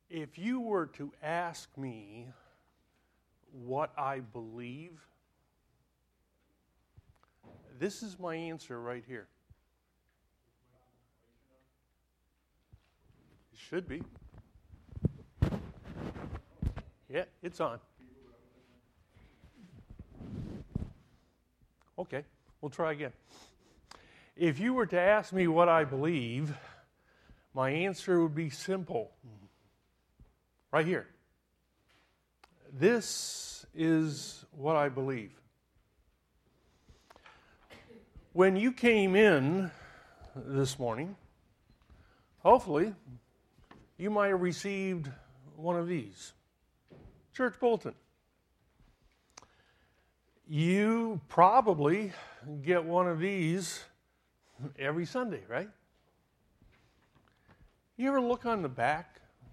If you were to ask me what I believe, this is my answer right here. It should be. Yeah, it's on. Okay, we'll try again. If you were to ask me what I believe, my answer would be simple. Right here. This is what I believe. When you came in this morning, hopefully, you might have received one of these. Church bulletin. You probably get one of these every Sunday, right? You ever look on the back?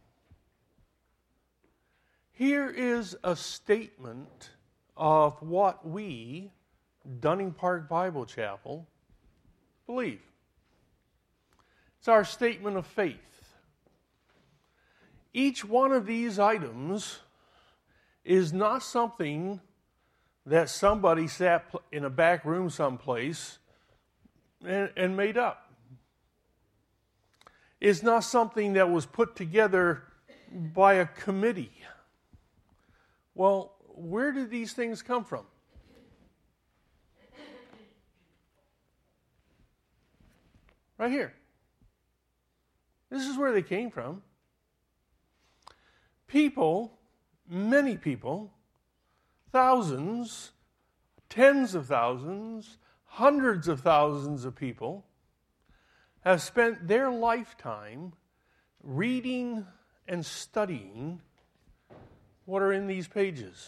Here is a statement of what we, Dunning Park Bible Chapel, believe. It's our statement of faith. Each one of these items is not something that somebody sat in a back room someplace and made up. It's not something that was put together by a committee. Well, where did these things come from? Right here. This is where they came from. People, many people, thousands, tens of thousands, hundreds of thousands of people have spent their lifetime reading and studying what are in these pages.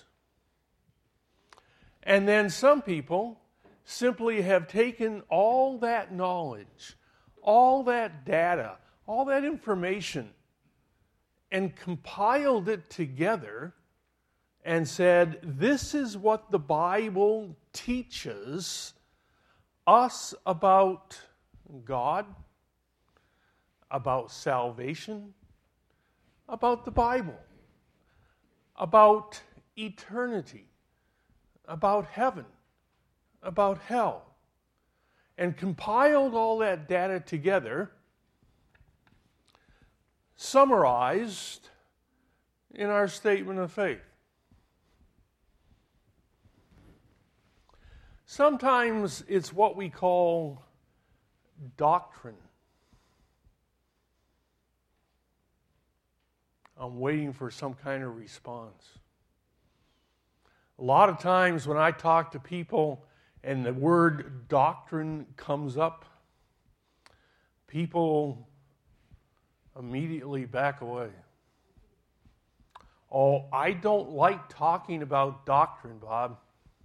And then some people simply have taken all that knowledge, all that data, all that information, and compiled it together and said, this is what the Bible teaches us about God, about salvation, about the Bible, about eternity, about heaven, about hell, and compiled all that data together, summarized in our statement of faith. Sometimes it's what we call doctrine. I'm waiting for some kind of response. A lot of times when I talk to people and the word doctrine comes up, people immediately back away. Oh, I don't like talking about doctrine, Bob.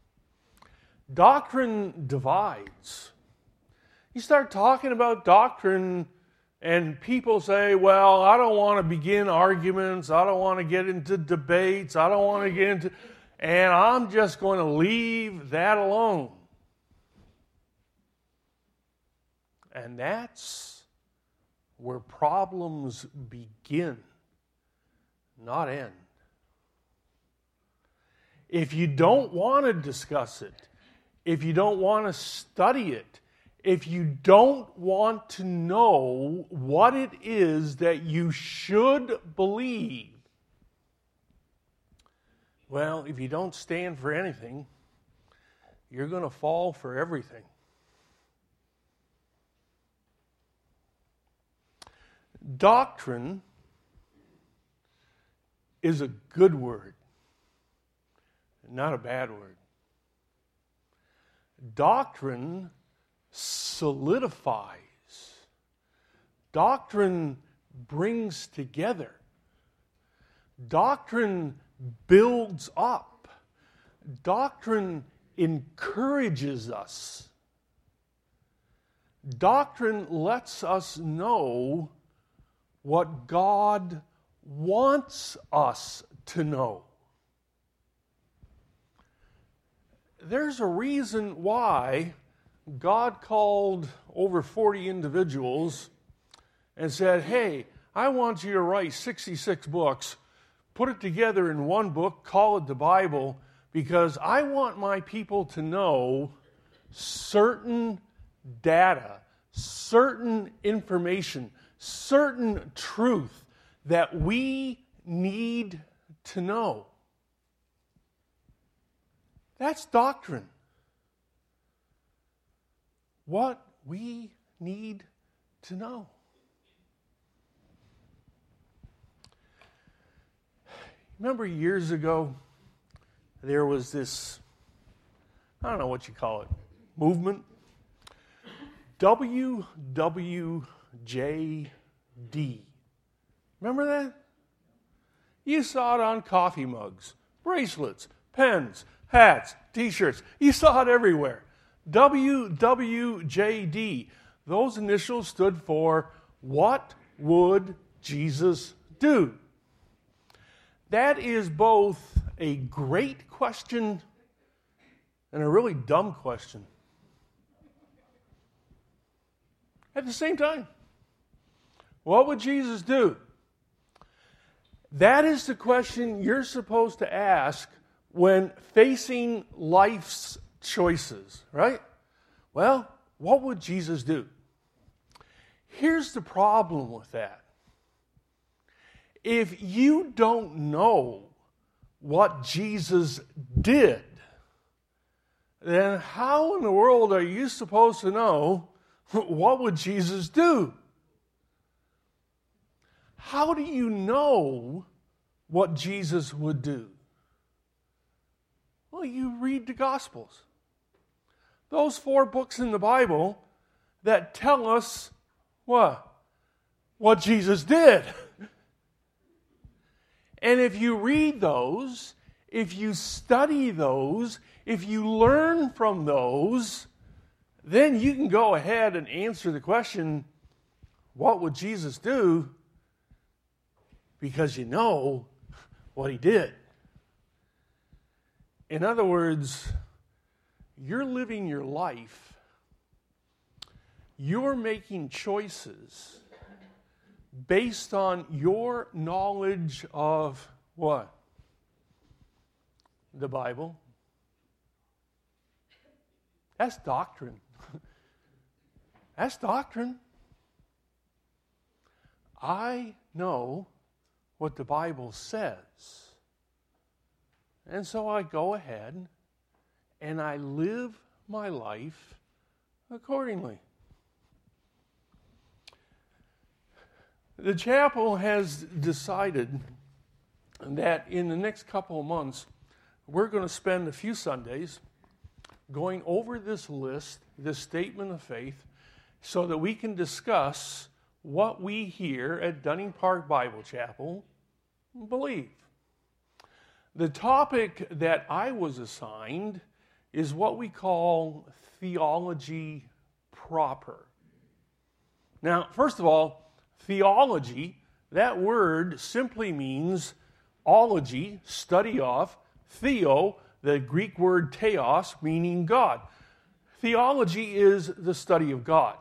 Doctrine divides. You start talking about doctrine, and people say, well, I don't want to begin arguments. I don't want to get into debates. I don't want to get into... And I'm just going to leave that alone. And that's where problems begin, not end. If you don't want to discuss it, if you don't want to study it, if you don't want to know what it is that you should believe, well, if you don't stand for anything, you're going to fall for everything. Doctrine is a good word, not a bad word. Doctrine solidifies. Doctrine brings together. Doctrine builds up. Doctrine encourages us. Doctrine lets us know what God wants us to know. There's a reason why God called over 40 individuals and said, hey, I want you to write 66 books, put it together in one book, call it the Bible, because I want my people to know certain data, certain information, certain truth that we need to know. That's doctrine. What we need to know. Remember years ago, there was this, I don't know what you call it, movement. WWJD. Remember that? You saw it on coffee mugs, bracelets, pens, hats, t-shirts. You saw it everywhere. WWJD. Those initials stood for, what would Jesus do? That is both a great question and a really dumb question at the same time. What would Jesus do? That is the question you're supposed to ask when facing life's choices, right? Well, what would Jesus do? Here's the problem with that. If you don't know what Jesus did, then how in the world are you supposed to know what would Jesus do? How do you know what Jesus would do? Well, you read the Gospels. Those 4 books in the Bible that tell us what? What Jesus did. And if you read those, if you study those, if you learn from those, then you can go ahead and answer the question, what would Jesus do? Because you know what he did. In other words, you're living your life, you're making choices based on your knowledge of what? The Bible. That's doctrine. That's doctrine. I know what the Bible says. And so I go ahead and I live my life accordingly. The chapel has decided that in the next couple of months, we're going to spend a few Sundays going over this list, this statement of faith, so that we can discuss what we here at Dunning Park Bible Chapel believe. The topic that I was assigned is what we call theology proper. Now, first of all, theology, that word simply means ology, study of, theo, the Greek word theos, meaning God. Theology is the study of God.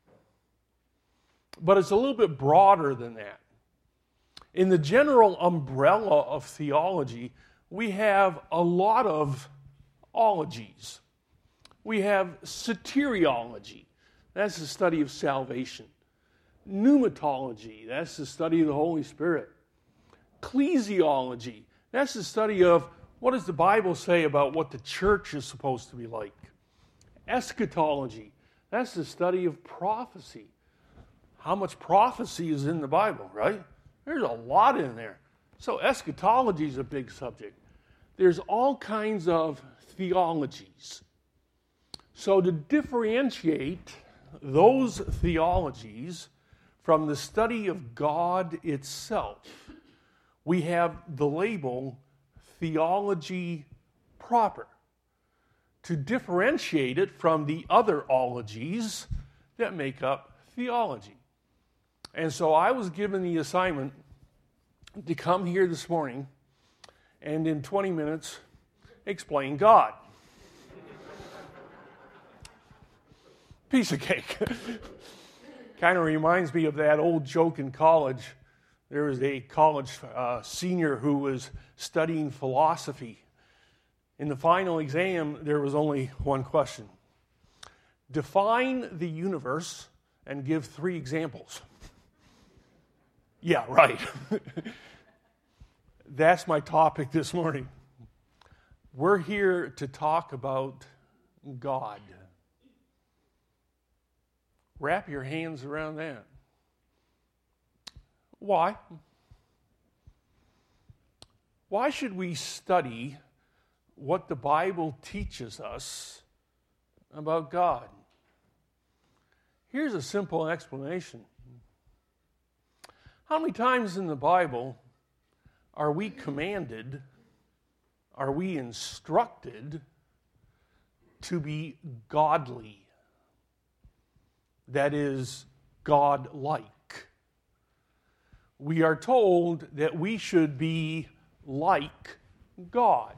But it's a little bit broader than that. In the general umbrella of theology, we have a lot of ologies. We have soteriology. That's the study of salvation. Pneumatology. That's the study of the Holy Spirit. Ecclesiology. That's the study of what does the Bible say about what the church is supposed to be like. Eschatology. That's the study of prophecy. How much prophecy is in the Bible, right? There's a lot in there. So eschatology is a big subject. There's all kinds of theologies. So to differentiate those theologies from the study of God itself, we have the label theology proper, to differentiate it from the other ologies that make up theology. And so I was given the assignment to come here this morning and in 20 minutes explain God. Piece of cake. Kind of reminds me of that old joke in college There was a college senior who was studying philosophy. In the final exam, there was only one question. Define the universe and give 3 examples. Yeah, right. That's my topic this morning. We're here to talk about God. Wrap your hands around that. Why? Why should we study what the Bible teaches us about God? Here's a simple explanation. How many times in the Bible are we commanded, are we instructed to be godly? That is, God-like. We are told that we should be like God.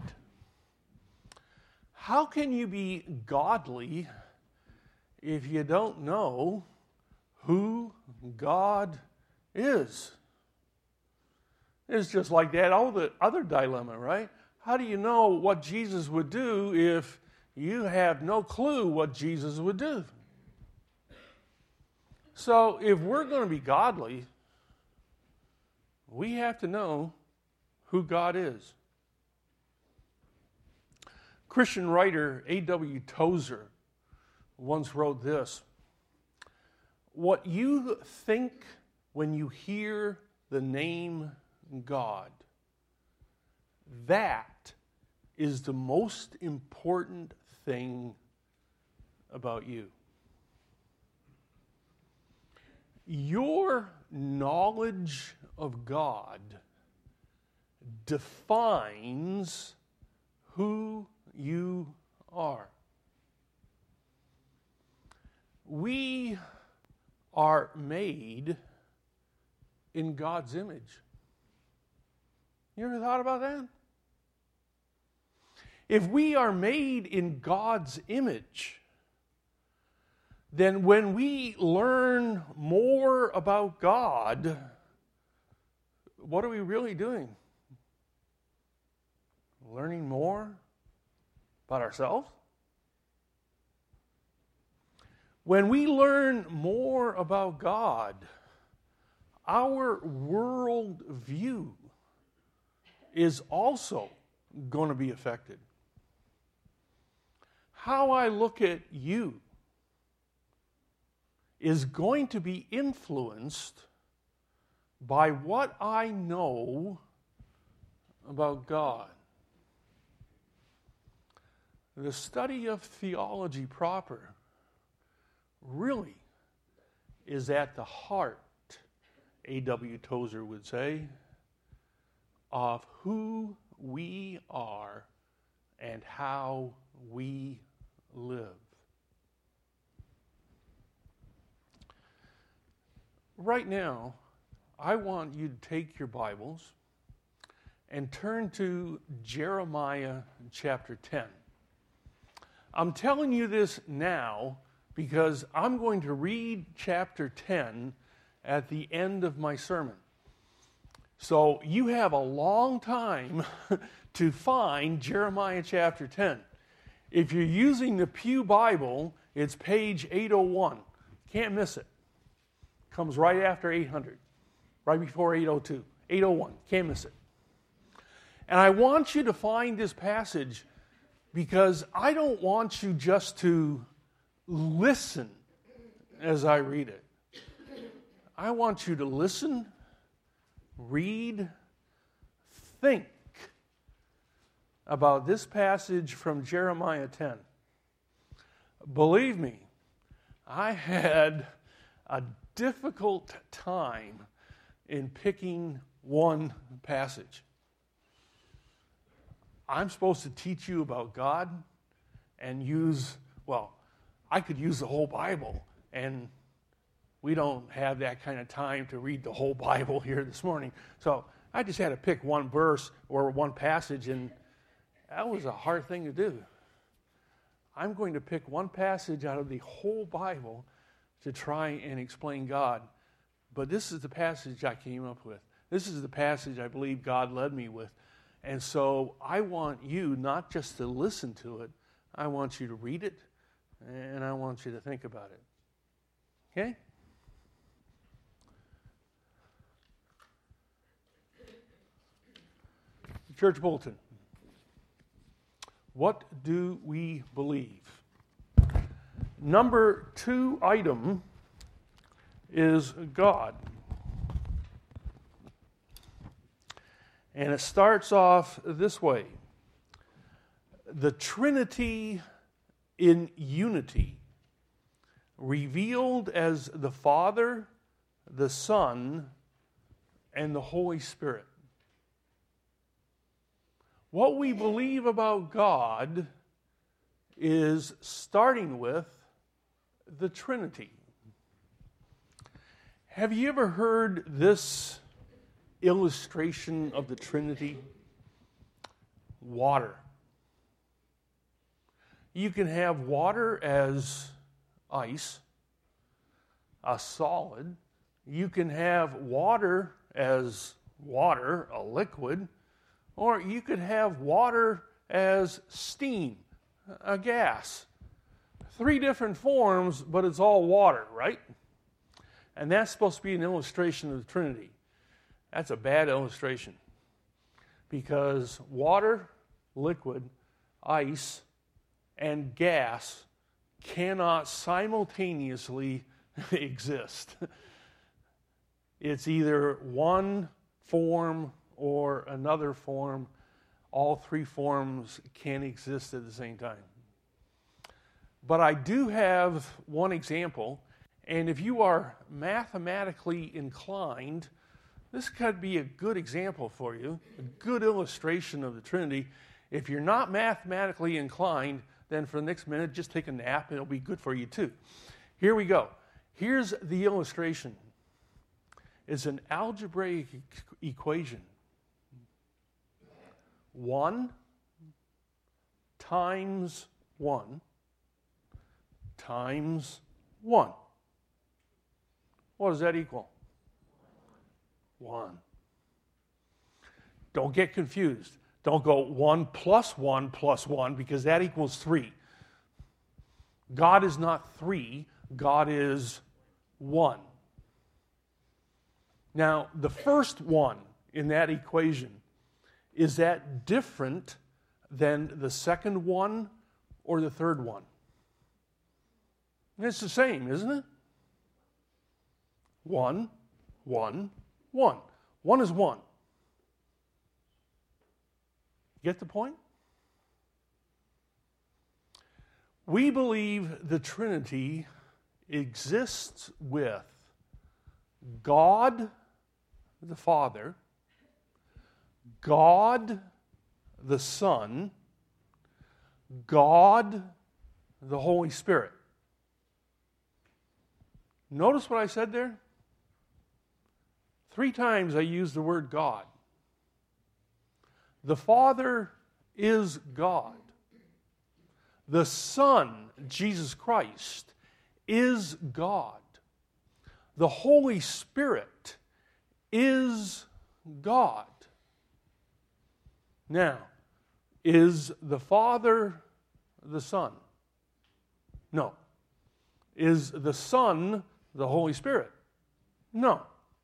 How can you be godly if you don't know who God is? It's just like that other dilemma, right? How do you know what Jesus would do if you have no clue what Jesus would do? So if we're going to be godly, we have to know who God is. Christian writer A.W. Tozer once wrote this: "What you think when you hear the name God, that is the most important thing about you." Your knowledge of God defines who you are. We are made in God's image. You ever thought about that? If we are made in God's image, then when we learn more about God, what are we really doing? Learning more about ourselves? When we learn more about God, our world view is also going to be affected. How I look at you is going to be influenced by what I know about God. The study of theology proper really is at the heart, A.W. Tozer would say, of who we are and how we live. Right now, I want you to take your Bibles and turn to Jeremiah chapter 10. I'm telling you this now because I'm going to read chapter 10 at the end of my sermon. So you have a long time to find Jeremiah chapter 10. If you're using the Pew Bible, it's page 801. Can't miss it. Comes right after 800, right before 802. 801, can't miss it. And I want you to find this passage because I don't want you just to listen as I read it. I want you to listen, read, think about this passage from Jeremiah 10. Believe me, I had a difficult time in picking one passage. I'm supposed to teach you about God and I could use the whole Bible, and we don't have that kind of time to read the whole Bible here this morning. So I just had to pick one verse or one passage, and that was a hard thing to do. I'm going to pick one passage out of the whole Bible to try and explain God. But this is the passage I came up with. This is the passage I believe God led me with. And so I want you not just to listen to it, I want you to read it, and I want you to think about it. Okay? Church bulletin. What do we believe? Number 2 item is God. And it starts off this way. The Trinity in unity, revealed as the Father, the Son, and the Holy Spirit. What we believe about God is starting with the Trinity. Have you ever heard this illustration of the Trinity? Water. You can have water as ice, a solid. You can have water as water, a liquid. Or you could have water as steam, a gas. 3 different forms, but it's all water, right? And that's supposed to be an illustration of the Trinity. That's a bad illustration. Because water, liquid, ice, and gas cannot simultaneously exist. It's either one form or another form. All 3 forms can exist at the same time. But I do have one example, and if you are mathematically inclined, this could be a good example for you, a good illustration of the Trinity. If you're not mathematically inclined, then for the next minute, just take a nap, and it'll be good for you too. Here we go. Here's the illustration. It's an algebraic equation. 1 times 1 times 1. What does that equal? 1. Don't get confused. Don't go 1 plus 1 plus 1, because that equals 3. God is not 3. God is 1. Now, the first one in that equation, is that different than the second one or the third one? It's the same, isn't it? 1, 1, 1. 1 is 1. Get the point? We believe the Trinity exists with God the Father, God the Son, God the Holy Spirit. Notice what I said there? 3 times I used the word God. The Father is God. The Son, Jesus Christ, is God. The Holy Spirit is God. Now, is the Father the Son? No. Is the Son the Holy Spirit? No.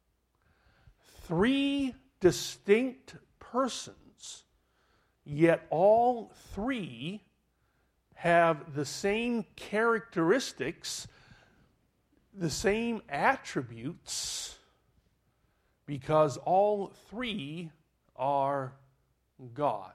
3 distinct persons, yet all 3 have the same characteristics, the same attributes, because all 3 are God.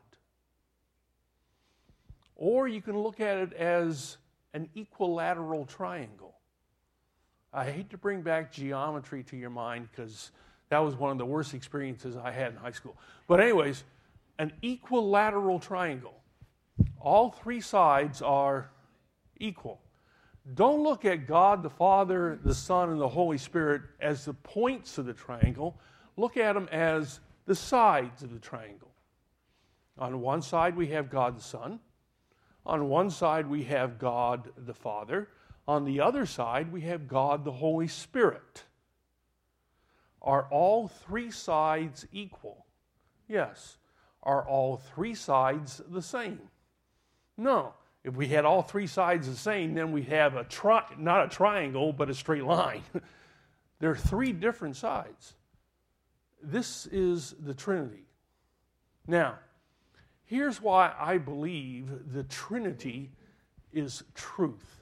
Or you can look at it as an equilateral triangle. I hate to bring back geometry to your mind because that was one of the worst experiences I had in high school. But anyways, an equilateral triangle. All 3 sides are equal. Don't look at God the Father, the Son, and the Holy Spirit as the points of the triangle. Look at them as the sides of the triangle. On one side we have God the Son. On one side we have God the Father. On the other side we have God the Holy Spirit. Are all three sides equal? Yes. Are all three sides the same? No. If we had all three sides the same, then we'd have not a triangle, but a straight line. There are three different sides. This is the Trinity. Now, here's why I believe the Trinity is truth.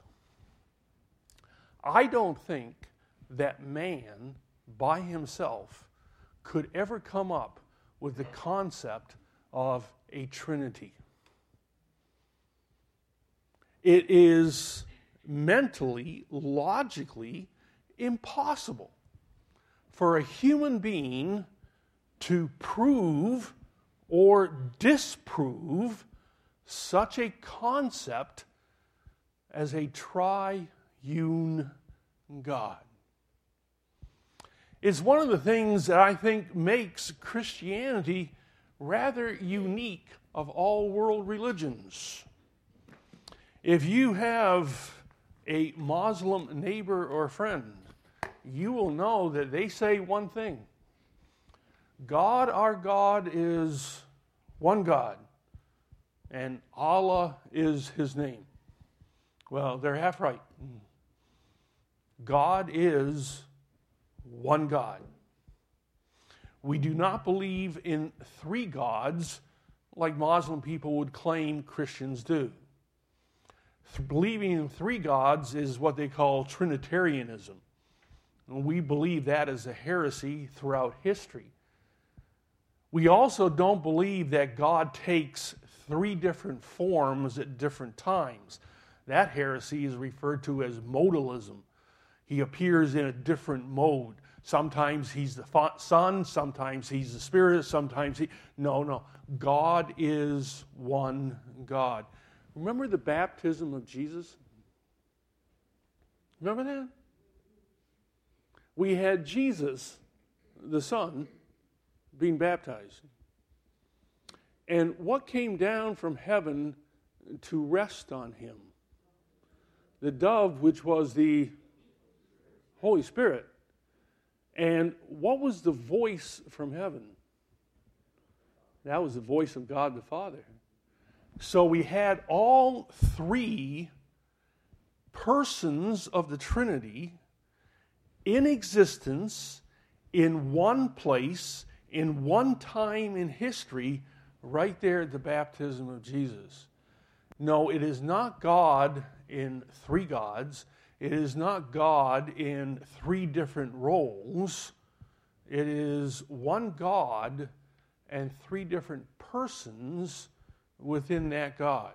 I don't think that man by himself could ever come up with the concept of a Trinity. It is mentally, logically impossible for a human being to prove or disprove such a concept as a triune God. It's one of the things that I think makes Christianity rather unique of all world religions. If you have a Muslim neighbor or friend, you will know that they say one thing. God, our God, is one God, and Allah is His name. Well, they're half right. God is one God. We do not believe in three gods like Muslim people would claim Christians do. Believing in three gods is what they call Trinitarianism. And we believe that is a heresy throughout history. We also don't believe that God takes three different forms at different times. That heresy is referred to as modalism. He appears in a different mode. Sometimes he's the Son, sometimes he's the Spirit, sometimes he... No. God is one God. Remember the baptism of Jesus? Remember that? We had Jesus, the Son, being baptized. And what came down from heaven to rest on him? The dove, which was the Holy Spirit. And what was the voice from heaven? That was the voice of God the Father. So we had all three persons of the Trinity in existence, in one place, in one time in history, right there at the baptism of Jesus. No, it is not God in three gods. It is not God in three different roles. It is one God and three different persons within that God.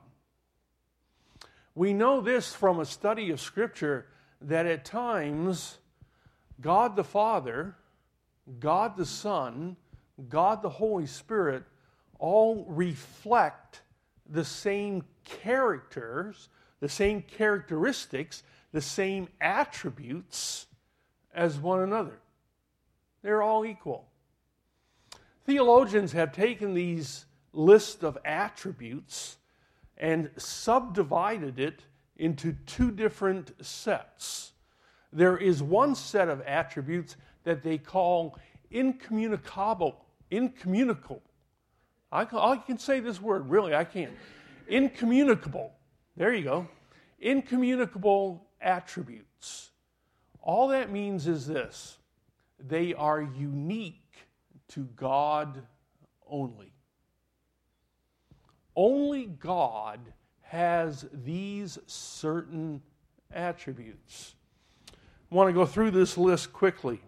We know this from a study of Scripture that at times God the Father, God the Son, God the Holy Spirit all reflect the same characters, the same characteristics, the same attributes as one another. They're all equal. Theologians have taken these list of attributes and subdivided it into two different sets. There is one set of attributes that they call incommunicable. I can say this word, really, I can't. Incommunicable. There you go. Incommunicable attributes. All that means is this: they are unique to God only. Only God has these certain attributes. I want to go through this list quickly.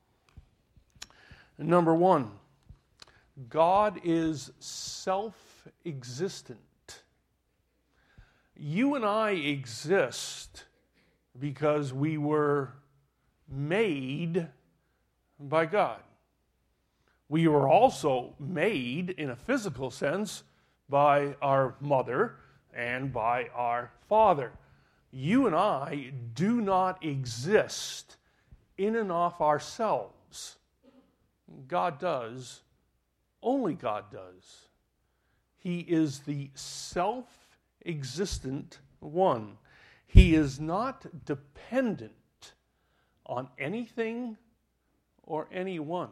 Number one, God is self-existent. You and I exist because we were made by God. We were also made, in a physical sense, by our mother and by our father. You and I do not exist in and of ourselves. God does. Only God does. He is the self-existent one. He is not dependent on anything or anyone.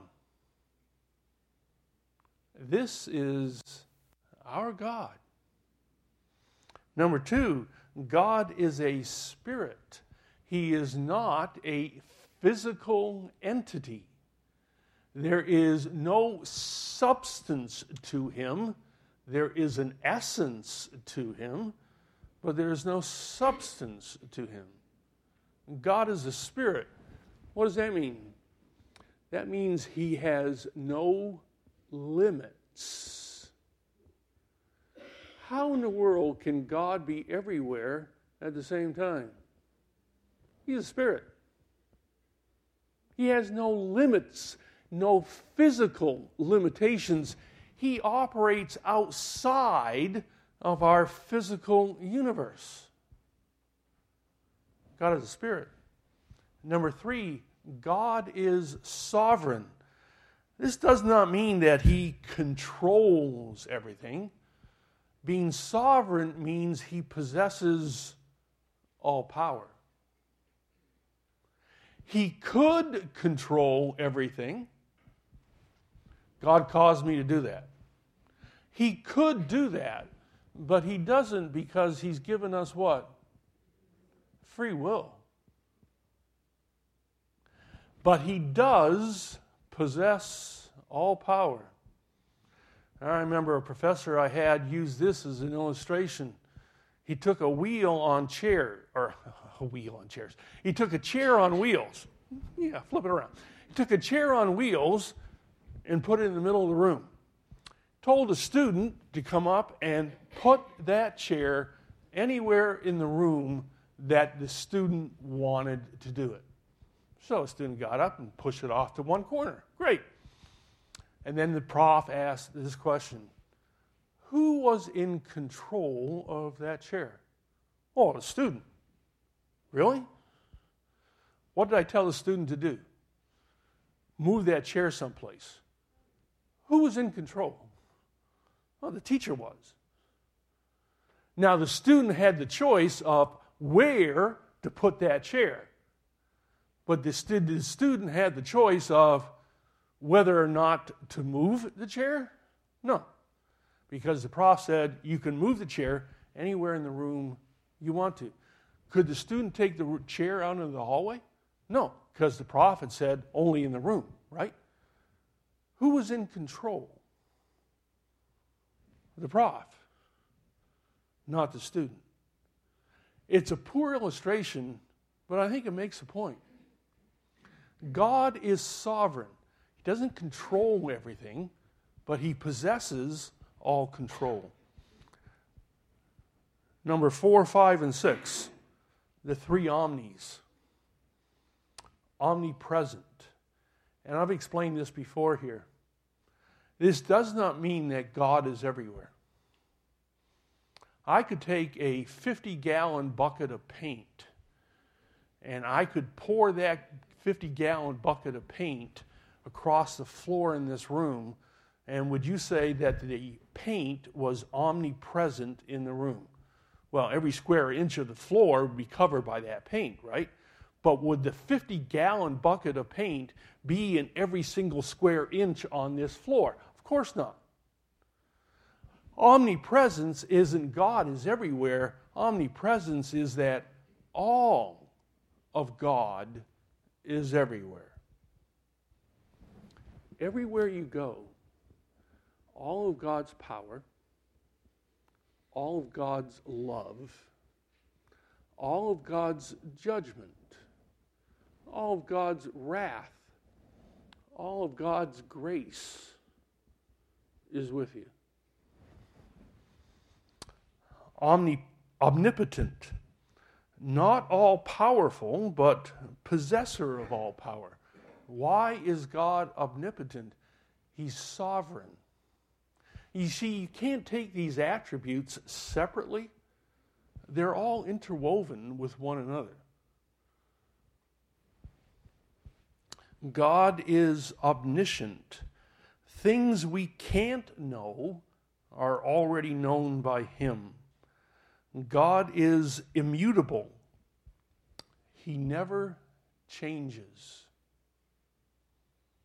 This is our God. Number two, God is a spirit. He is not a physical entity. There is no substance to him. There is an essence to him, but there is no substance to him. God is a spirit. What does that mean? That means he has no limits. How in the world can God be everywhere at the same time? He's a spirit. He has no limits, no physical limitations. He operates outside of our physical universe. God is a spirit. Number three, God is sovereign. This does not mean that he controls everything. Being sovereign means he possesses all power. He could control everything. God caused me to do that. He could do that, but he doesn't because he's given us what? Free will. But he does possess all power. I remember a professor I had use this as an illustration. He took a wheel on chair, or a wheel on chairs. He took a chair on wheels. Yeah, flip it around. He took a chair on wheels and put it in the middle of the room. Told a student to come up and put that chair anywhere in the room that the student wanted to do it. So a student got up and pushed it off to one corner. Great. And then the prof asked this question: who was in control of that chair? Oh, the student. Really? What did I tell the student to do? Move that chair someplace. Who was in control? Well, the teacher was. Now, the student had the choice of where to put that chair. But the student had the choice of whether or not to move the chair? No. Because the prof said you can move the chair anywhere in the room you want to. Could the student take the chair out into the hallway? No, because the prof had said only in the room, right? Who was in control? The prof, not the student. It's a poor illustration, but I think it makes a point. God is sovereign. He doesn't control everything, but he possesses all control. Number 4, 5, and 6, the three omnis. Omnipresent. And I've explained this before here. This does not mean that God is everywhere. I could take a 50-gallon bucket of paint, and I could pour that 50-gallon bucket of paint across the floor in this room, and would you say that the paint was omnipresent in the room? Well, every square inch of the floor would be covered by that paint, right? But would the 50-gallon bucket of paint be in every single square inch on this floor? Of course not. Omnipresence isn't God is everywhere. Omnipresence is that all of God is everywhere. Everywhere you go, all of God's power, all of God's love, all of God's judgment, all of God's wrath, all of God's grace is with you. Omnipotent, not all powerful, but possessor of all power. Why is God omnipotent? He's sovereign. You see, you can't take these attributes separately. They're all interwoven with one another. God is omniscient. Things we can't know are already known by him. God is immutable. He never changes.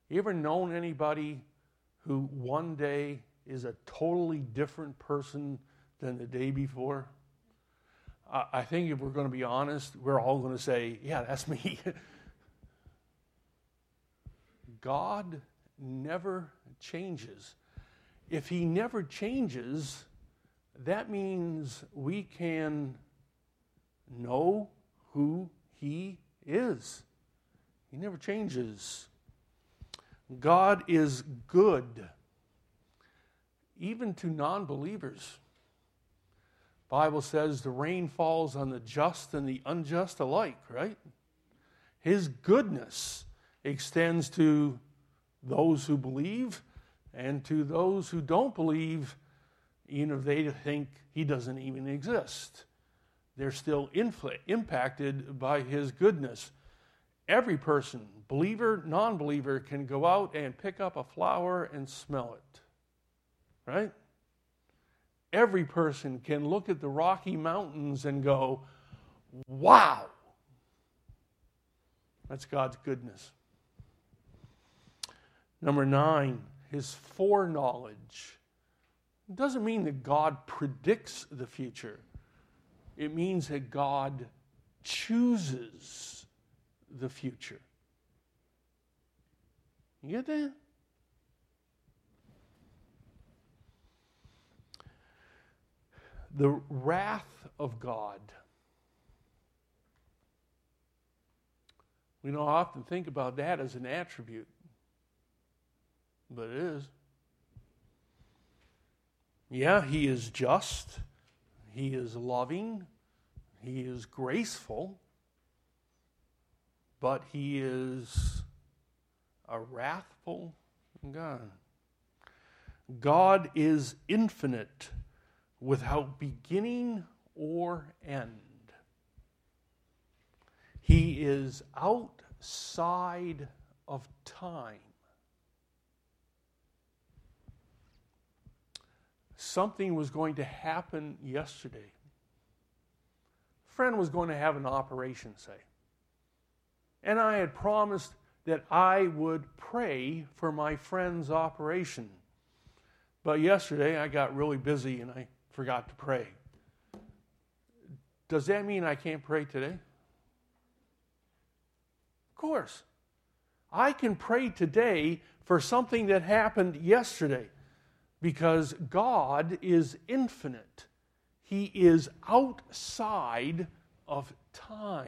You ever known anybody who one day is a totally different person than the day before? I think if we're going to be honest, we're all going to say, yeah, that's me. God never changes. If he never changes, that means we can know who he is. He never changes. God is good, even to non-believers. The Bible says the rain falls on the just and the unjust alike, right? His goodness extends to those who believe and to those who don't believe, even if they think he doesn't even exist. They're still impacted by his goodness. Every person, believer, non-believer, can go out and pick up a flower and smell it. Right? Every person can look at the Rocky Mountains and go, wow! That's God's goodness. Number 9, his foreknowledge. It doesn't mean that God predicts the future. It means that God chooses the future. You get that? The wrath of God. We don't often think about that as an attribute, but it is. Yeah, he is just. He is loving. He is graceful. But he is a wrathful God. God is infinite, without beginning or end. He is outside of time. Something was going to happen yesterday. A friend was going to have an operation, say. And I had promised that I would pray for my friend's operation. But yesterday I got really busy and I forgot to pray. Does that mean I can't pray today? Of course. I can pray today for something that happened yesterday because God is infinite. He is outside of time.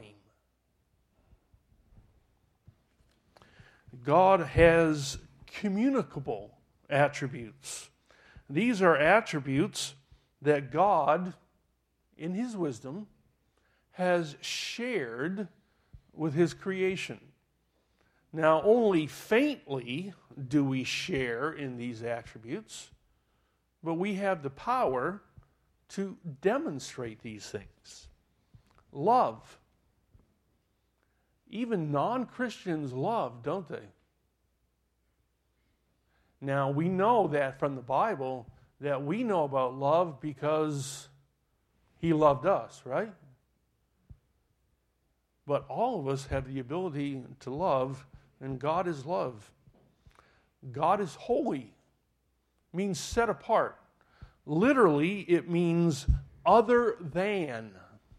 God has communicable attributes. These are attributes that God, in his wisdom, has shared with his creation. Now, only faintly do we share in these attributes, but we have the power to demonstrate these things. Love. Even non-Christians love, don't they? Now, we know that from the Bible, that we know about love because he loved us, right? But all of us have the ability to love, and God is love. God is holy. It means set apart. Literally, it means other than.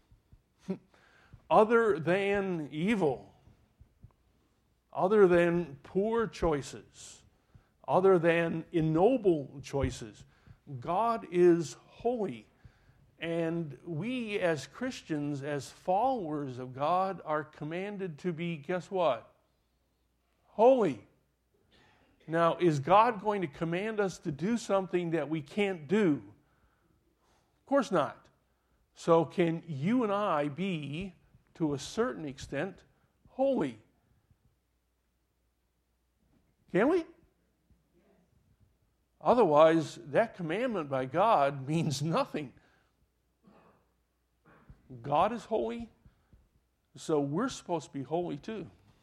Other than evil. Other than poor choices. Other than ignoble choices. God is holy. And we as Christians, as followers of God, are commanded to be, guess what? Holy. Now, is God going to command us to do something that we can't do? Of course not. So can you and I be, to a certain extent, holy? Can we? Otherwise, that commandment by God means nothing. God is holy, so we're supposed to be holy too.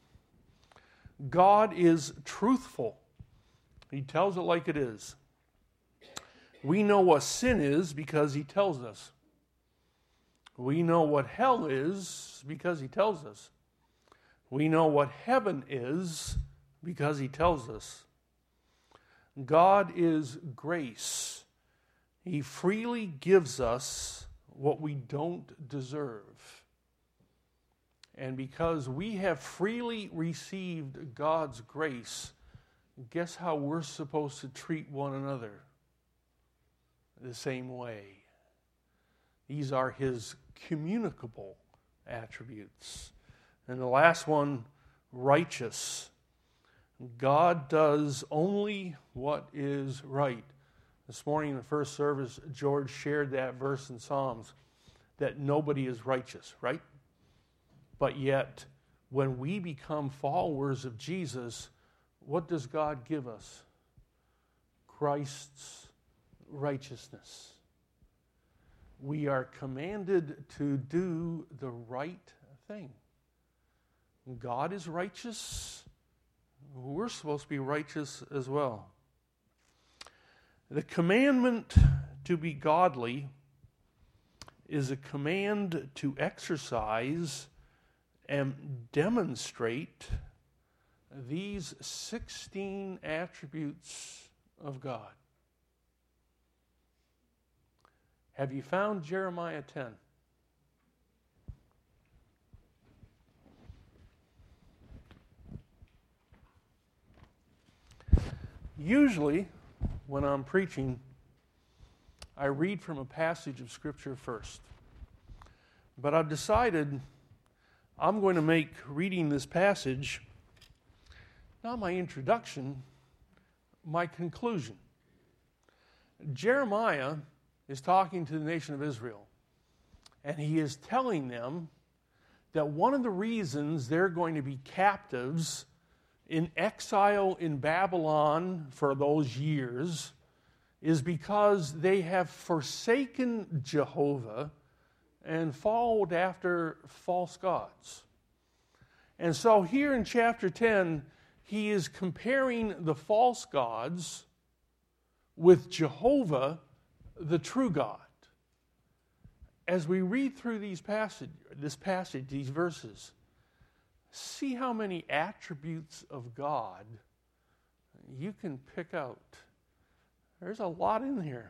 God is truthful. He tells it like it is. We know what sin is because he tells us. We know what hell is because he tells us. We know what heaven is because he tells us God is grace. He freely gives us what we don't deserve. And because we have freely received God's grace, guess how we're supposed to treat one another? The same way. These are his communicable attributes. And the last one, righteous. God does only what is right. This morning in the first service, George shared that verse in Psalms, that nobody is righteous, right? But yet, when we become followers of Jesus, what does God give us? Christ's righteousness. We are commanded to do the right thing. God is righteous. We're supposed to be righteous as well. The commandment to be godly is a command to exercise and demonstrate these 16 attributes of God. Have you found Jeremiah 10? Usually, when I'm preaching, I read from a passage of Scripture first. But I've decided I'm going to make reading this passage not my introduction, my conclusion. Jeremiah is talking to the nation of Israel, and he is telling them that one of the reasons they're going to be captives in exile in Babylon for those years is because they have forsaken Jehovah and followed after false gods. And so here in chapter 10, he is comparing the false gods with Jehovah, the true God. As we read through this passage, these verses, see how many attributes of God you can pick out. There's a lot in here.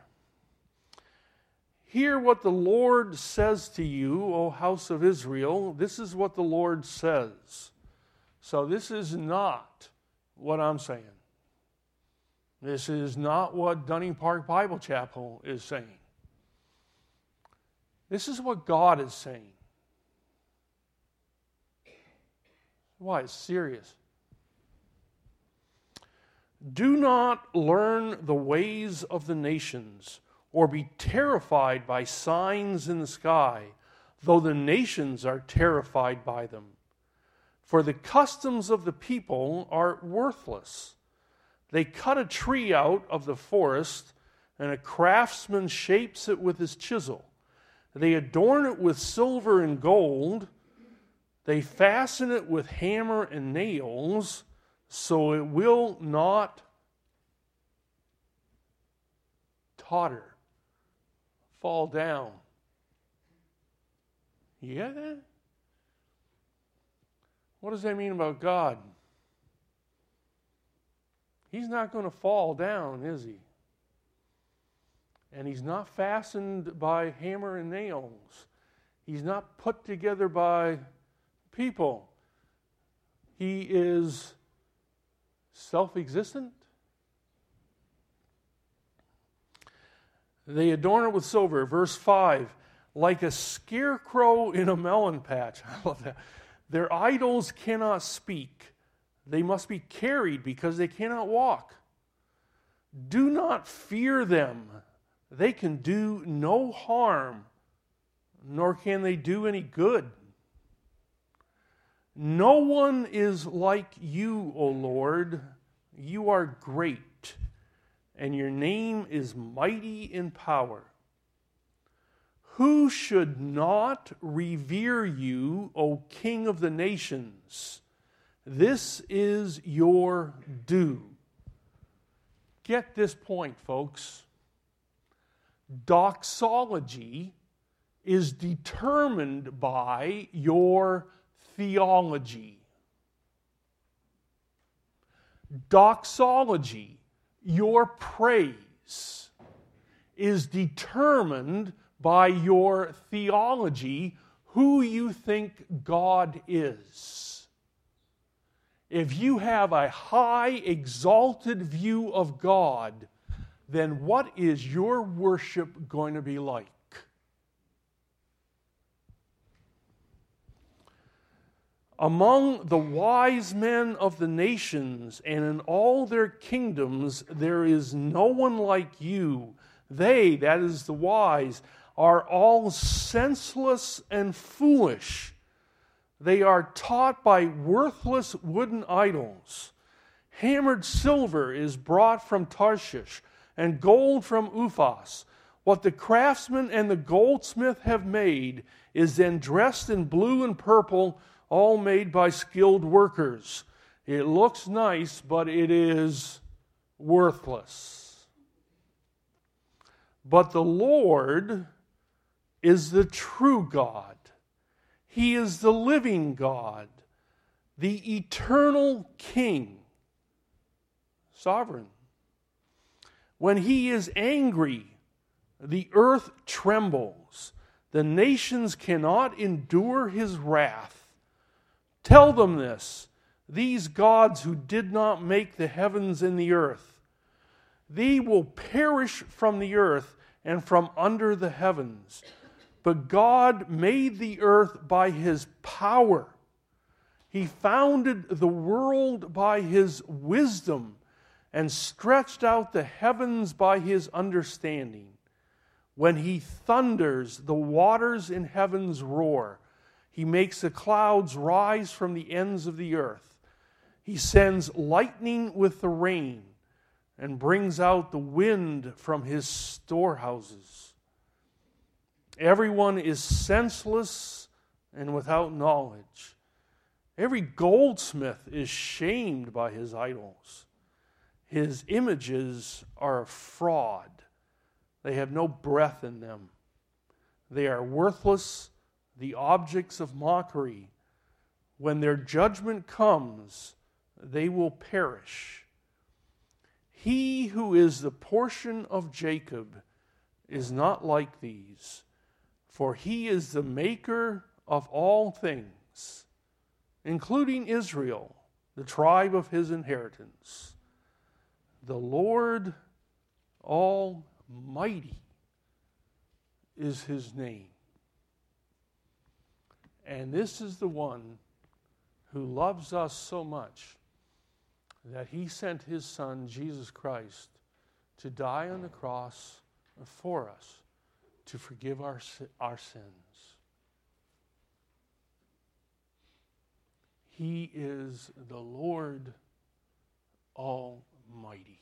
Hear what the Lord says to you, O house of Israel. This is what the Lord says. So this is not what I'm saying. This is not what Dunning Park Bible Chapel is saying. This is what God is saying. Why? It's serious. Do not learn the ways of the nations, or be terrified by signs in the sky, though the nations are terrified by them. For the customs of the people are worthless. They cut a tree out of the forest, and a craftsman shapes it with his chisel. They adorn it with silver and gold. They fasten it with hammer and nails, so it will not totter, fall down. You get that? What does that mean about God? He's not going to fall down, is he? And he's not fastened by hammer and nails. He's not put together by people. He is self-existent. They adorn it with silver. Verse 5, like a scarecrow in a melon patch. I love that. Their idols cannot speak. They must be carried because they cannot walk. Do not fear them. They can do no harm, nor can they do any good. No one is like you, O Lord. You are great, and your name is mighty in power. Who should not revere you, O King of the nations? This is your due. Get this point, folks. Doxology is determined by your theology. doxology, your praise, is determined by your theology, who you think God is. If you have a high, exalted view of God, then what is your worship going to be like? Among the wise men of the nations and in all their kingdoms, there is no one like you. They, that is the wise, are all senseless and foolish. They are taught by worthless wooden idols. Hammered silver is brought from Tarshish, and gold from Uphaz. What the craftsman and the goldsmith have made is then dressed in blue and purple, all made by skilled workers. It looks nice, but it is worthless. But the Lord is the true God. He is the living God, the eternal King, sovereign. When He is angry, the earth trembles. The nations cannot endure His wrath. Tell them this, these gods who did not make the heavens and the earth. They will perish from the earth and from under the heavens. But God made the earth by His power. He founded the world by His wisdom and stretched out the heavens by His understanding. When He thunders, the waters in heavens roar. He makes the clouds rise from the ends of the earth. He sends lightning with the rain and brings out the wind from His storehouses. Everyone is senseless and without knowledge. Every goldsmith is shamed by his idols. His images are a fraud. They have no breath in them. They are worthless, the objects of mockery. When their judgment comes, they will perish. He who is the portion of Jacob is not like these, for He is the maker of all things, including Israel, the tribe of His inheritance. The Lord Almighty is His name. And this is the one who loves us so much that He sent His Son, Jesus Christ, to die on the cross for us, to forgive our sins. He is the Lord Almighty.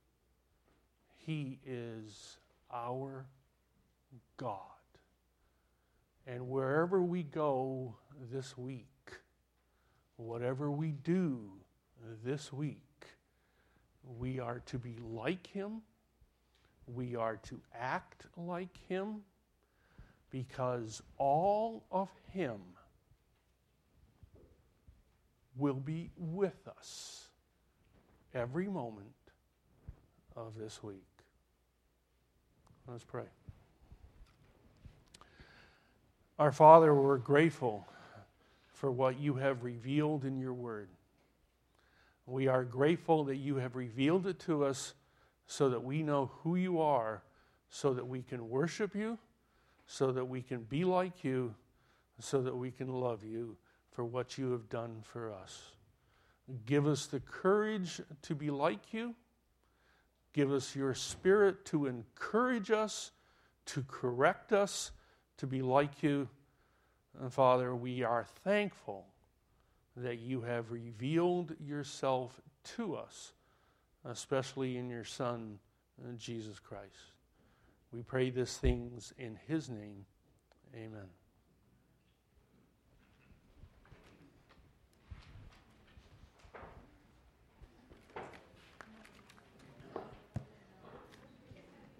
He is our God. And wherever we go this week, whatever we do this week, we are to be like Him. We are to act like Him, because all of Him will be with us every moment of this week. Let's pray. Our Father, we're grateful for what You have revealed in Your Word. We are grateful that You have revealed it to us so that we know who You are, so that we can worship You, so that we can be like You, so that we can love You for what You have done for us. Give us the courage to be like You. Give us Your Spirit to encourage us, to correct us, to be like You. And Father, we are thankful that You have revealed Yourself to us, especially in Your Son, Jesus Christ. We pray these things in His name. Amen.